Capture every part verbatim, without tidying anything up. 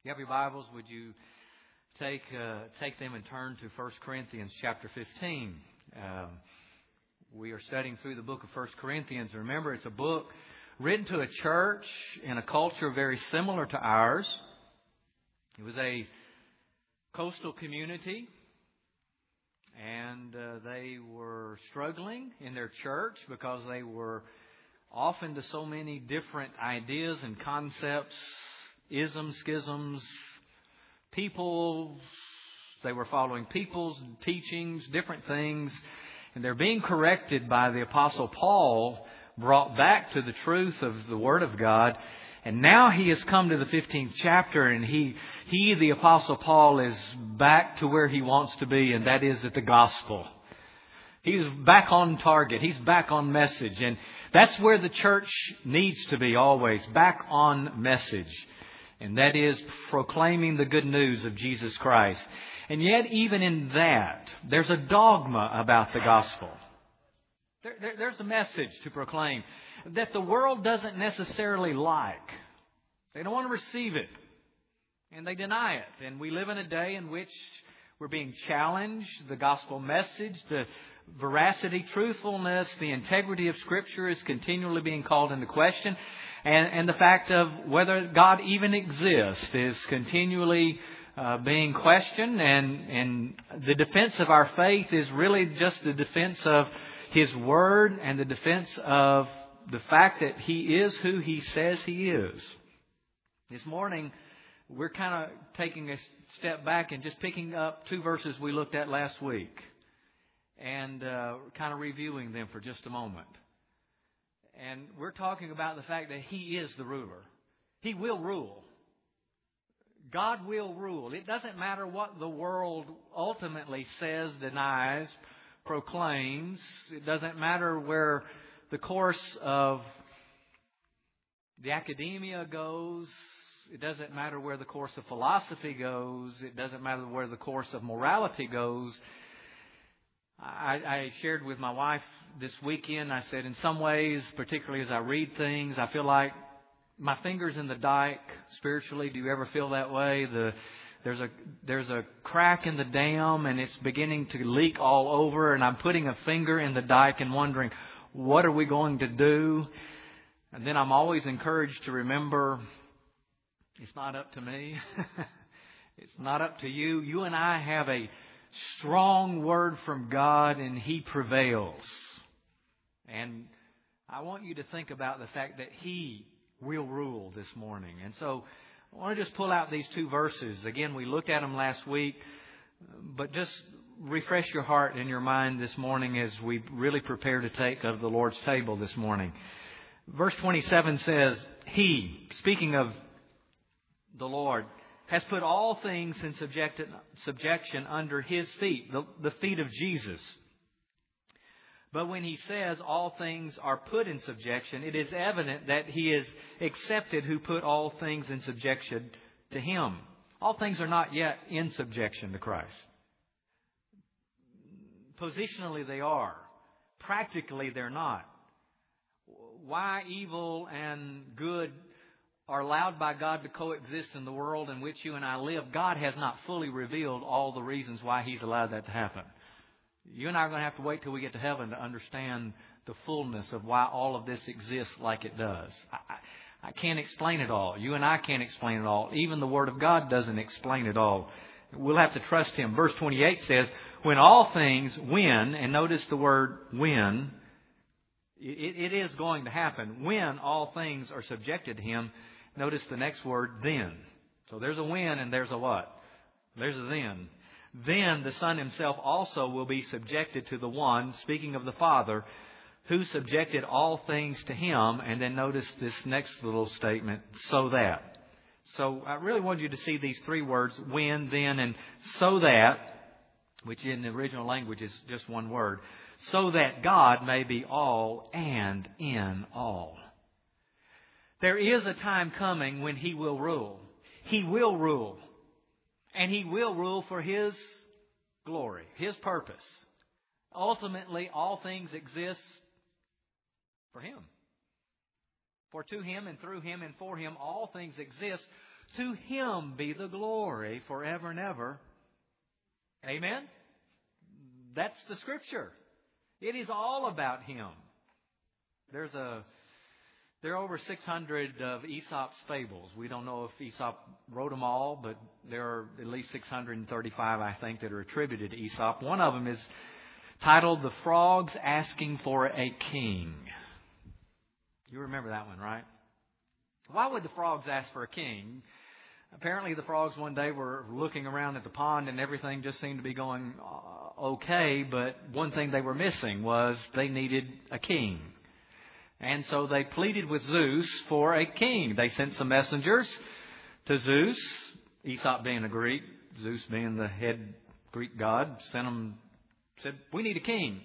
you have your Bibles, would you take uh, take them and turn to First Corinthians chapter fifteen. Um, we are studying through the book of First Corinthians. Remember, it's a book written to a church in a culture very similar to ours. It was a coastal community, and uh, they were struggling in their church because they were off into so many different ideas and concepts, isms, schisms, people. They were following people's teachings, different things, and they're being corrected by the Apostle Paul, brought back to the truth of the Word of God. And now he has come to the fifteenth chapter, and he, he, the Apostle Paul, is back to where he wants to be, and that is at the gospel. He's back on target. He's back on message. And that's where the church needs to be always, back on message. And that is proclaiming the good news of Jesus Christ. And yet, even in that, there's a dogma about the gospel. There, there, there's a message to proclaim that the world doesn't necessarily like. They don't want to receive it. And they deny it. And we live in a day in which we're being challenged. The gospel message, the veracity, truthfulness, the integrity of Scripture is continually being called into question. And, and the fact of whether God even exists is continually uh, being questioned. And, and the defense of our faith is really just the defense of His Word and the defense of the fact that He is who He says He is. This morning, we're kind of taking a step back and just picking up two verses we looked at last week and uh, kind of reviewing them for just a moment. And we're talking about the fact that He is the ruler. He will rule. God will rule. It doesn't matter what the world ultimately says, denies, proclaims. It doesn't matter where the course of the academia goes. It doesn't matter where the course of philosophy goes. It doesn't matter where the course of morality goes. I, I shared with my wife this weekend, I said, in some ways, particularly as I read things, I feel like my finger's in the dike spiritually. Do you ever feel that way? The There's a there's a crack in the dam and it's beginning to leak all over, and I'm putting a finger in the dike and wondering, what are we going to do? And then I'm always encouraged to remember, it's not up to me. It's not up to you. You and I have a strong word from God, and He prevails. And I want you to think about the fact that He will rule this morning. And so I want to just pull out these two verses. Again, we looked at them last week, but just refresh your heart and your mind this morning as we really prepare to take of the Lord's table this morning. Verse twenty-seven says, He, speaking of the Lord, has put all things in subjection under His feet, the, the feet of Jesus. But when He says all things are put in subjection, it is evident that He is accepted who put all things in subjection to Him. All things are not yet in subjection to Christ. Positionally they are. Practically they're not. Why evil and good are allowed by God to coexist in the world in which you and I live, God has not fully revealed all the reasons why He's allowed that to happen. You and I are going to have to wait till we get to heaven to understand the fullness of why all of this exists like it does. I, I, I can't explain it all. You and I can't explain it all. Even the Word of God doesn't explain it all. We'll have to trust Him. Verse twenty-eight says, when all things, when, and notice the word when, it, it is going to happen. When all things are subjected to Him, notice the next word, then. So there's a when and there's a what? There's a then. Then the Son Himself also will be subjected to the one, speaking of the Father, who subjected all things to Him. And then notice this next little statement, so that. So I really want you to see these three words, when, then, and so that, which in the original language is just one word, so that God may be all and in all. There is a time coming when He will rule. He will rule. And He will rule for His glory, His purpose. Ultimately, all things exist for Him. For to Him and through Him and for Him, all things exist To Him be the glory forever and ever. Amen? That's the Scripture. It is all about Him. There's a, there are over six hundred of Aesop's fables. We don't know if Aesop wrote them all, but there are at least six hundred thirty-five, I think, that are attributed to Aesop. One of them is titled The Frogs Asking for a King. You remember that one, right? Why would the frogs ask for a king? Apparently the frogs one day were looking around at the pond and everything just seemed to be going okay, but one thing they were missing was they needed a king. And so they pleaded with Zeus for a king. They sent some messengers to Zeus, Aesop being a Greek, Zeus being the head Greek god, sent them, said, we need a king.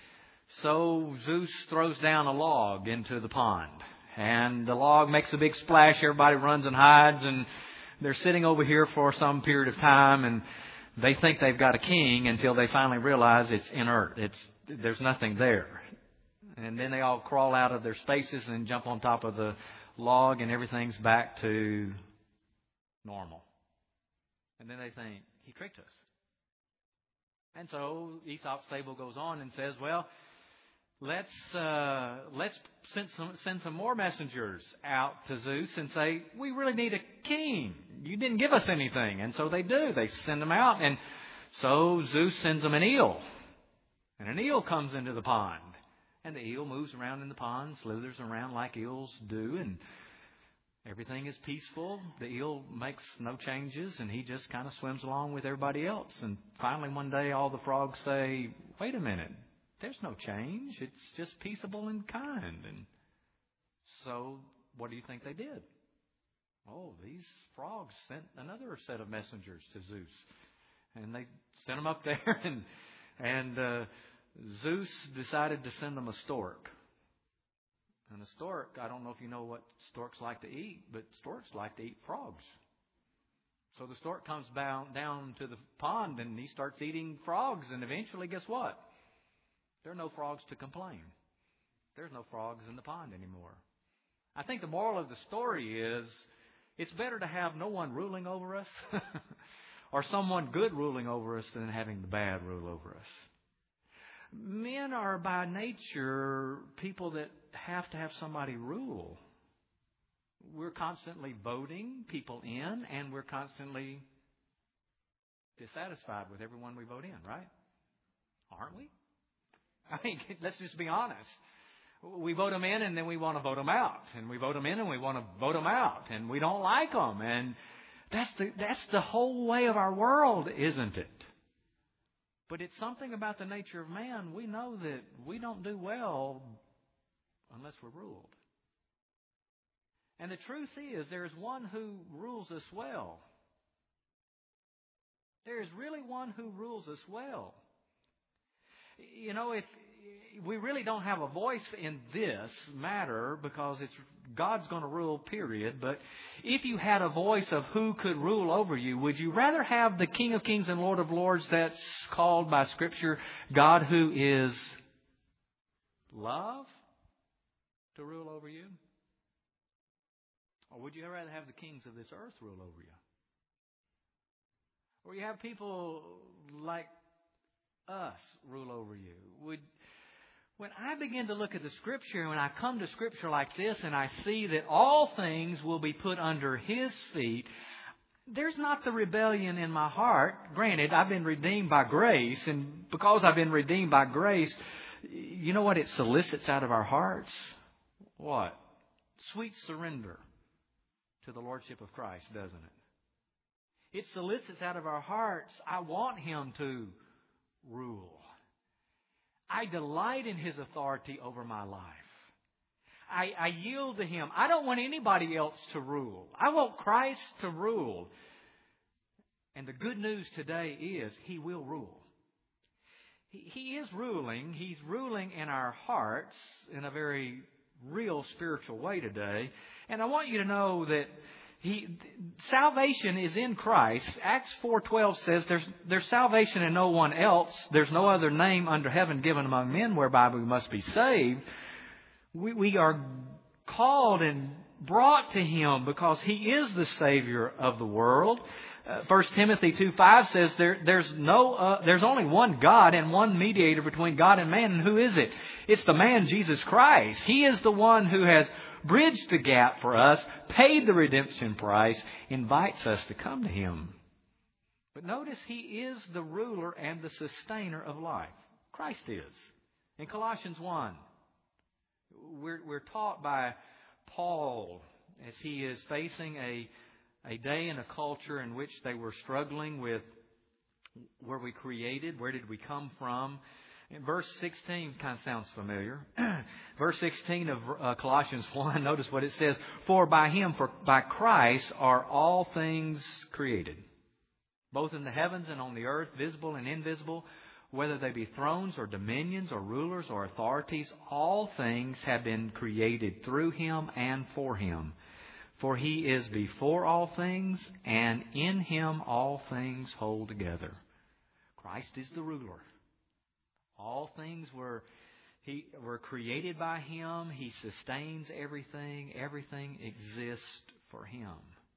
So Zeus throws down a log into the pond. And the log makes a big splash. Everybody runs and hides. And they're sitting over here for some period of time. And they think they've got a king until they finally realize it's inert. It's, there's nothing there. And then they all crawl out of their spaces and jump on top of the log. And everything's back to normal. And then they think, he tricked us. And so Aesop's fable goes on and says, well, Let's uh, let's send some send some more messengers out to Zeus and say, we really need a king. You didn't give us anything. And so they do. They send them out. And so Zeus sends them an eel. And an eel comes into the pond. And the eel moves around in the pond, slithers around like eels do. And everything is peaceful. The eel makes no changes. And he just kind of swims along with everybody else. And finally one day all the frogs say, wait a minute. There's no change. It's just peaceable and kind. And so what do you think they did? Oh, these frogs sent another set of messengers to Zeus. And they sent them up there. And, and uh, Zeus decided to send them a stork. And a stork, I don't know if you know what storks like to eat, but storks like to eat frogs. So the stork comes down, down to the pond and he starts eating frogs. And eventually, guess what? There are no frogs to complain. There's no frogs in the pond anymore. I think the moral of the story is it's better to have no one ruling over us or someone good ruling over us than having the bad rule over us. Men are by nature people that have to have somebody rule. We're constantly voting people in and we're constantly dissatisfied with everyone we vote in, right? Aren't we? I mean, let's just be honest. We vote them in and then we want to vote them out. And we vote them in and we want to vote them out. And we don't like them. And that's the, that's the whole way of our world, isn't it? But it's something about the nature of man. We know that we don't do well unless we're ruled. And the truth is, there is one who rules us well. There is really one who rules us well. You know, if we really don't have a voice in this matter because it's God's going to rule, period. But if you had a voice of who could rule over you, would you rather have the King of Kings and Lord of Lords that's called by Scripture God who is love to rule over you? Or would you rather have the kings of this earth rule over you? Or you have people like us rule over you? Would, when I begin to look at the Scripture, and when I come to Scripture like this and I see that all things will be put under His feet, there's not the rebellion in my heart. Granted, I've been redeemed by grace, and because I've been redeemed by grace, you know what it solicits out of our hearts? What? Sweet surrender to the Lordship of Christ, doesn't it? It solicits out of our hearts, I want Him to rule. I delight in His authority over my life. I, I yield to Him. I don't want anybody else to rule. I want Christ to rule. And the good news today is He will rule. He, he is ruling. He's ruling in our hearts in a very real spiritual way today. And I want you to know that He, salvation is in Christ. Acts four twelve says there's, there's salvation in no one else. There's no other name under heaven given among men whereby we must be saved. We, we are called and brought to Him because He is the Savior of the world. Uh, First Timothy two five says there, there's no, uh, there's only one God and one mediator between God and man. And who is it? It's the man Jesus Christ. He is the one who has bridged the gap for us, paid the redemption price, invites us to come to Him. But notice He is the ruler and the sustainer of life. Christ is. In Colossians one, we're, we're taught by Paul as he is facing a, a day in a culture in which they were struggling with where we created, where did we come from. In verse sixteen kind of sounds familiar. Verse sixteen of uh, Colossians one, notice what it says. For by Him, for by Christ are all things created, both in the heavens and on the earth, visible and invisible, whether they be thrones or dominions or rulers or authorities, all things have been created through Him and for Him. For He is before all things, and in Him all things hold together. Christ is the ruler. All things were, he, were created by Him. He sustains everything. Everything exists for Him.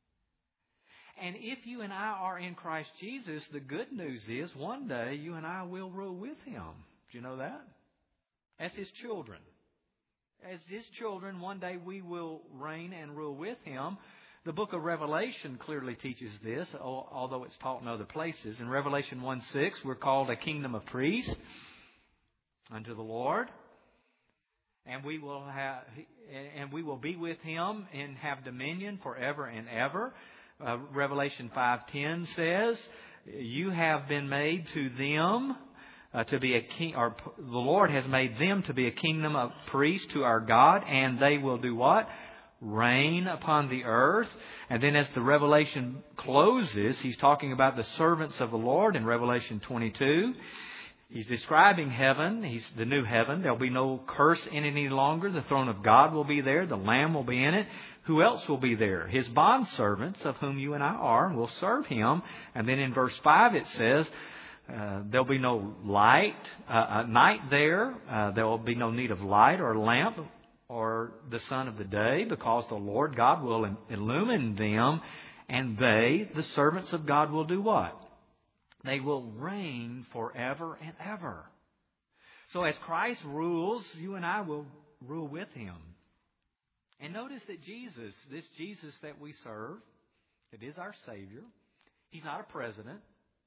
And if you and I are in Christ Jesus, the good news is one day you and I will rule with Him. Do you know that? As His children. As His children, one day we will reign and rule with Him. The book of Revelation clearly teaches this, although it's taught in other places. In Revelation one six, we're called a kingdom of priests unto the Lord. And we will have, and we will be with Him and have dominion forever and ever. Uh, Revelation five ten says, you have been made to them uh, to be a king, or the Lord has made them to be a kingdom of priests to our God, and they will do what? Reign upon the earth. And then as the Revelation closes, He's talking about the servants of the Lord in Revelation twenty-two. He's describing heaven. He's the new heaven. There'll be no curse in it any longer. The throne of God will be there. The Lamb will be in it. Who else will be there? His bondservants, of whom you and I are, will serve Him. And then in verse five it says, uh, there'll be no light, uh, night there. Uh, there will be no need of light or lamp or the sun of the day, because the Lord God will illumine them. And they, the servants of God, will do what? They will reign forever and ever. So as Christ rules, you and I will rule with Him. And notice that Jesus, this Jesus that we serve, it is our Savior. He's not a president.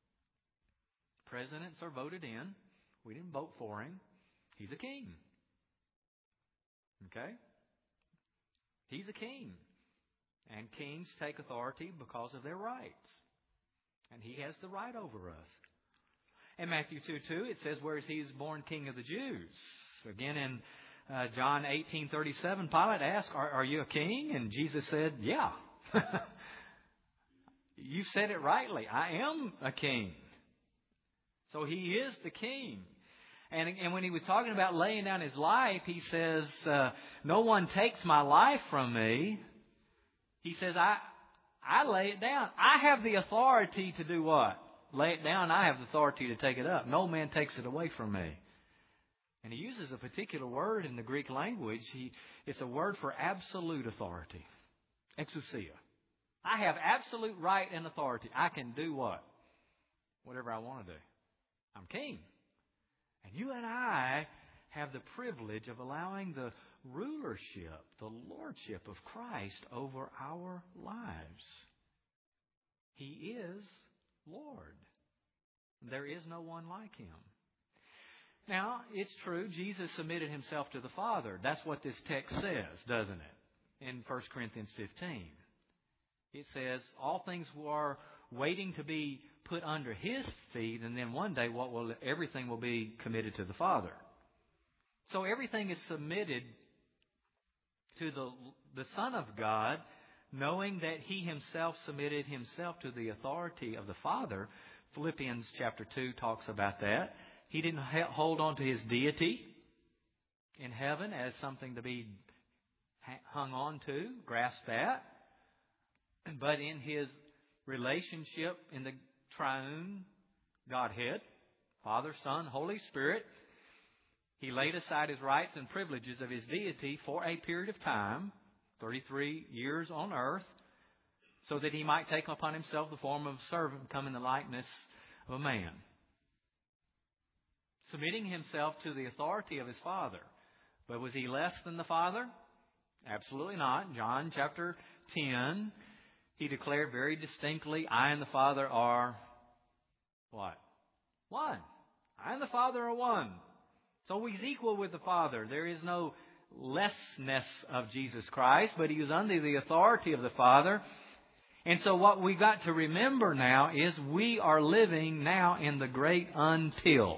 Presidents are voted in. We didn't vote for Him. He's a king. Okay? He's a king. And kings take authority because of their rights. And He has the right over us. In Matthew two two, it says, where He is born King of the Jews. Again, in uh, John eighteen thirty-seven, Pilate asked, are, are you a king? And Jesus said, yeah. You said it rightly. I am a king. So He is the king. And, and when He was talking about laying down His life, He says, uh, no one takes my life from me. He says, I... I lay it down. I have the authority to do what? Lay it down. I have the authority to take it up. No man takes it away from me. And He uses a particular word in the Greek language. He, it's a word for absolute authority. Exousia. I have absolute right and authority. I can do what? Whatever I want to do. I'm king. And you and I have the privilege of allowing the rulership, the lordship of Christ over our lives. He is Lord. There is no one like Him. Now, it's true, Jesus submitted Himself to the Father. That's what this text says, doesn't it? In First Corinthians fifteen. It says, all things are waiting to be put under His feet, and then one day what will everything will be committed to the Father. So everything is submitted to the, the Son of God, knowing that He Himself submitted Himself to the authority of the Father. Philippians chapter two talks about that. He didn't hold on to His deity in heaven as something to be hung on to, grasp at. But in His relationship in the triune Godhead, Father, Son, Holy Spirit, He laid aside His rights and privileges of His deity for a period of time, thirty-three years on earth, so that He might take upon Himself the form of a servant, come in the likeness of a man, submitting Himself to the authority of His Father. But was He less than the Father? Absolutely not. John chapter ten, He declared very distinctly, I and the Father are what? One. I and the Father are one. So He's equal with the Father. There is no lessness of Jesus Christ, but He is under the authority of the Father. And so what we've got to remember now is we are living now in the great until.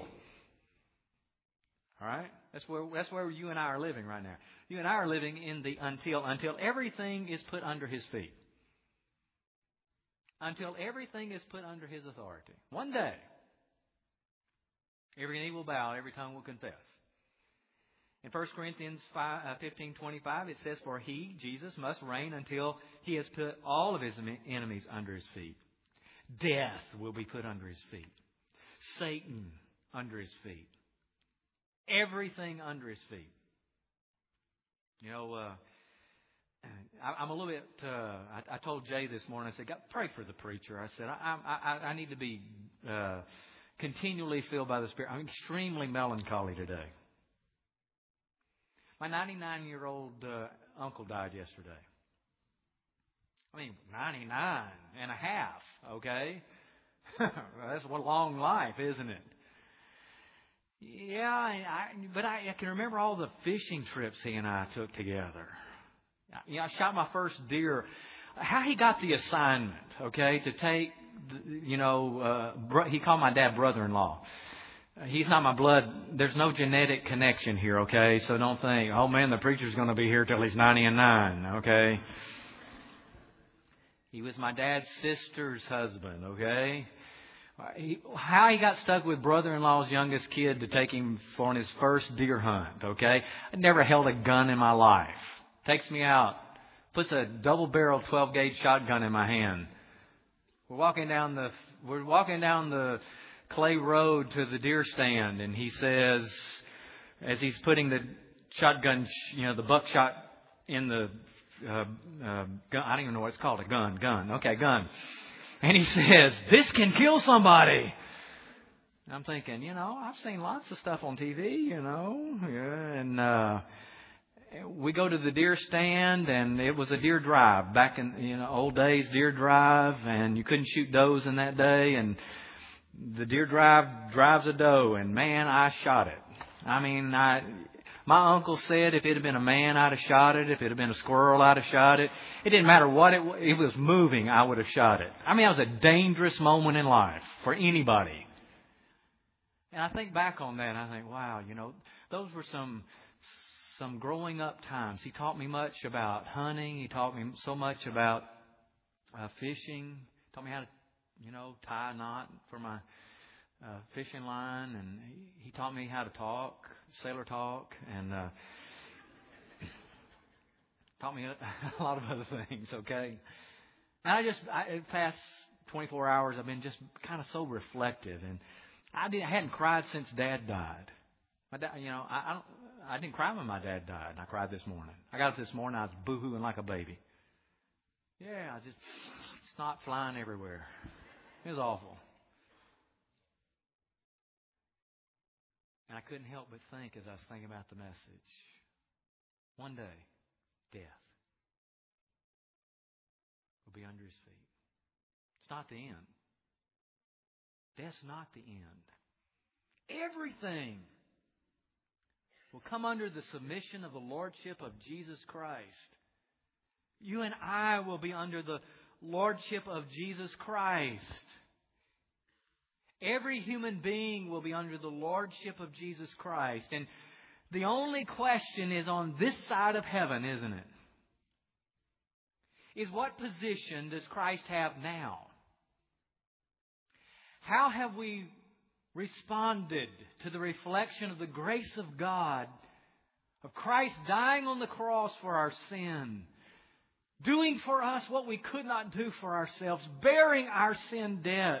All right? That's where, that's where you and I are living right now. You and I are living in the until, until everything is put under His feet. Until everything is put under His authority. One day, every knee will bow, every tongue will confess. In First Corinthians fifteen twenty-five, it says, for He, Jesus, must reign until He has put all of His enemies under His feet. Death will be put under His feet. Satan under His feet. Everything under His feet. You know, uh, I, I'm a little bit, uh, I, I told Jay this morning, I said, God, pray for the preacher. I said, I, I, I need to be uh, continually filled by the Spirit. I'm extremely melancholy today. My ninety-nine-year-old uh, uncle died yesterday. I mean, ninety-nine and a half, okay? That's a long life, isn't it? Yeah, I, but I, I can remember all the fishing trips he and I took together. You know, I shot my first deer. How he got the assignment, okay, to take, you know, uh, bro, he called my dad brother-in-law. He's not my blood. There's no genetic connection here, okay? So don't think, oh man, the preacher's going to be here till he's ninety and nine, okay? He was my dad's sister's husband, okay? He, how he got stuck with brother-in-law's youngest kid to take him for his first deer hunt, okay? I never held a gun in my life. Takes me out, puts a double-barreled twelve-gauge shotgun in my hand. We're walking down the, we're walking down the clay road to the deer stand, and he says, as he's putting the shotgun, you know, the buckshot in the uh, uh, gun, I don't even know what it's called, a gun, gun, okay, gun. And he says, this can kill somebody. I'm thinking, you know, I've seen lots of stuff on T V, you know, yeah, and uh, we go to the deer stand, and it was a deer drive back in, you know, old days, deer drive, and you couldn't shoot does in that day, and the deer drive drives a doe, and man, I shot it. I mean, I, my uncle said if it had been a man, I'd have shot it. If it had been a squirrel, I'd have shot it. It didn't matter what it was. It was moving, I would have shot it. I mean, it was a dangerous moment in life for anybody. And I think back on that, and I think, wow, you know, those were some some growing up times. He taught me much about hunting. He taught me so much about uh, fishing. He taught me how to, you know, tie a knot for my uh, fishing line, and he, he taught me how to talk, sailor talk, and uh, taught me a, a lot of other things. Okay, and I just I, the past twenty-four hours, I've been just kind of so reflective, and I didn't I hadn't cried since Dad died. My dad, you know, I I, don't, I didn't cry when my dad died, and I cried this morning. I got up this morning, I was boo-hooing like a baby. Yeah, I just snot flying everywhere. It was awful. And I couldn't help but think as I was thinking about the message. One day, death will be under His feet. It's not the end. Death's not the end. Everything will come under the submission of the Lordship of Jesus Christ. You and I will be under the Lordship of Jesus Christ. Every human being will be under the Lordship of Jesus Christ. And the only question is on this side of heaven, isn't it? Is what position does Christ have now? How have we responded to the reflection of the grace of God, of Christ dying on the cross for our sin, doing for us what we could not do for ourselves, bearing our sin debt?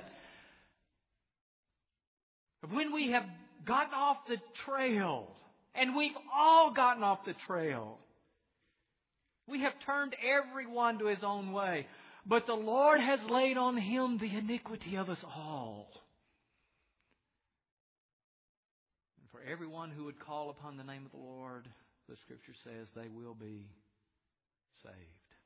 When we have gotten off the trail, and we've all gotten off the trail, We have turned everyone to his own way. But the Lord has laid on him the iniquity of us all. And for everyone who would call upon the name of the Lord, the Scripture says they will be saved.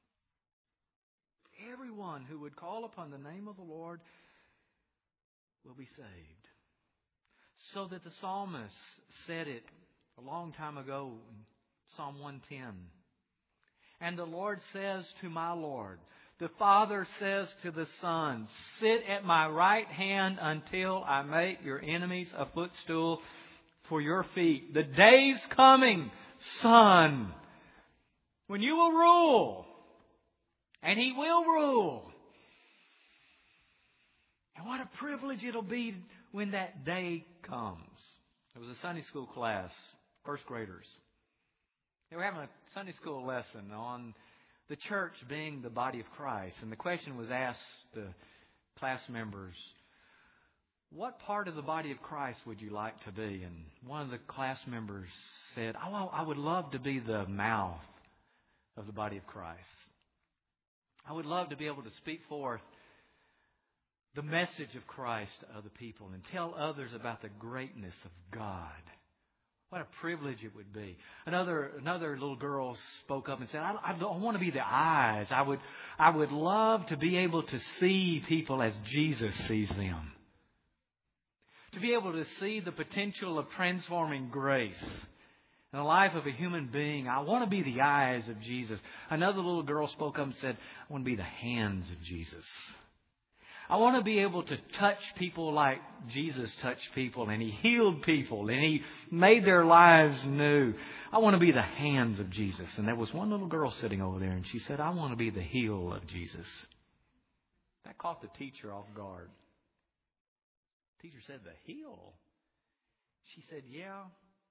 Everyone who would call upon the name of the Lord will be saved. So that the psalmist said it a long time ago in Psalm one ten. And the Lord says to my Lord, the Father says to the Son, sit at my right hand until I make your enemies a footstool for your feet. The day's coming, Son, when you will rule. And He will rule. And what a privilege it'll be when that day comes. It was a Sunday school class, first graders. They were having a Sunday school lesson on the church being the body of Christ. And the question was asked the class members, what part of the body of Christ would you like to be? And one of the class members said, oh, I would love to be the mouth of the body of Christ. I would love to be able to speak forth the message of Christ to other people and tell others about the greatness of God. What a privilege it would be. Another another little girl spoke up and said, I, I don't want to be the eyes. I would, I would love to be able to see people as Jesus sees them. To be able to see the potential of transforming grace in the life of a human being. I want to be the eyes of Jesus. Another little girl spoke up and said, I want to be the hands of Jesus. I want to be able to touch people like Jesus touched people, and He healed people, and He made their lives new. I want to be the hands of Jesus. And there was one little girl sitting over there, and she said, I want to be the heel of Jesus. That caught the teacher off guard. The teacher said, the heel? She said, yeah.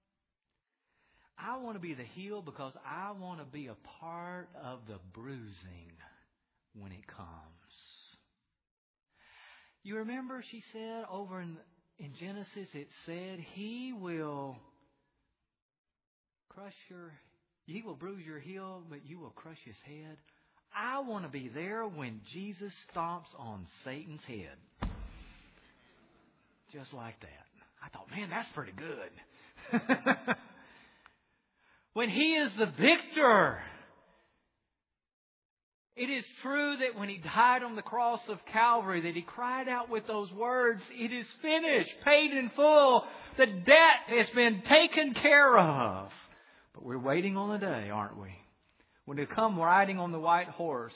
I want to be the heel because I want to be a part of the bruising when it comes. You remember, she said, over in, in Genesis, it said, He will crush your, He will bruise your heel, but you will crush His head. I want to be there when Jesus stomps on Satan's head. Just like that. I thought, man, that's pretty good. When He is the victor. It is true that when He died on the cross of Calvary, that He cried out with those words, it is finished, paid in full. The debt has been taken care of. But we're waiting on the day, aren't we? When He'll come riding on the white horse.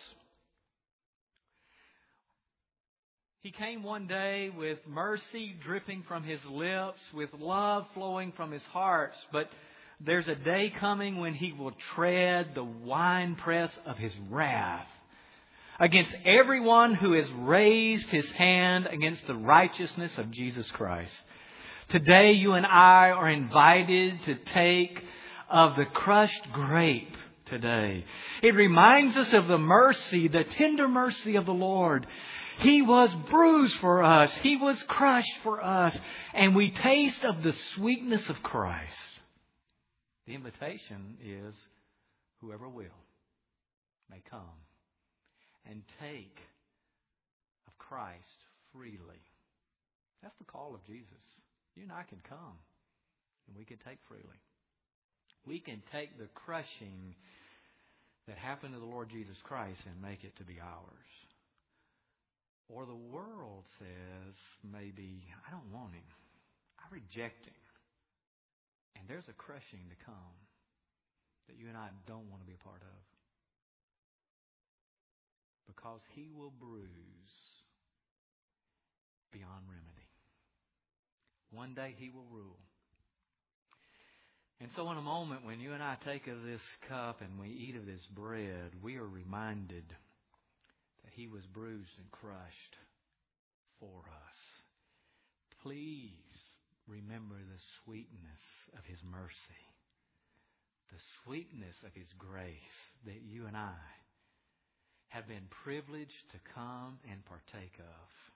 He came one day with mercy dripping from His lips, with love flowing from His heart. But there's a day coming when He will tread the winepress of His wrath against everyone who has raised his hand against the righteousness of Jesus Christ. Today you and I are invited to take of the crushed grape today. It reminds us of the mercy, the tender mercy of the Lord. He was bruised for us. He was crushed for us. And we taste of the sweetness of Christ. The invitation is, whoever will may come and take of Christ freely. That's the call of Jesus. You and I can come and we can take freely. We can take the crushing that happened to the Lord Jesus Christ and make it to be ours. Or the world says, maybe, I don't want Him. I reject Him. And there's a crushing to come that you and I don't want to be a part of. Because He will bruise beyond remedy. One day He will rule. And so in a moment when you and I take of this cup and we eat of this bread, we are reminded that He was bruised and crushed for us. Please remember the sweetness of His mercy, the sweetness of His grace that you and I have been privileged to come and partake of.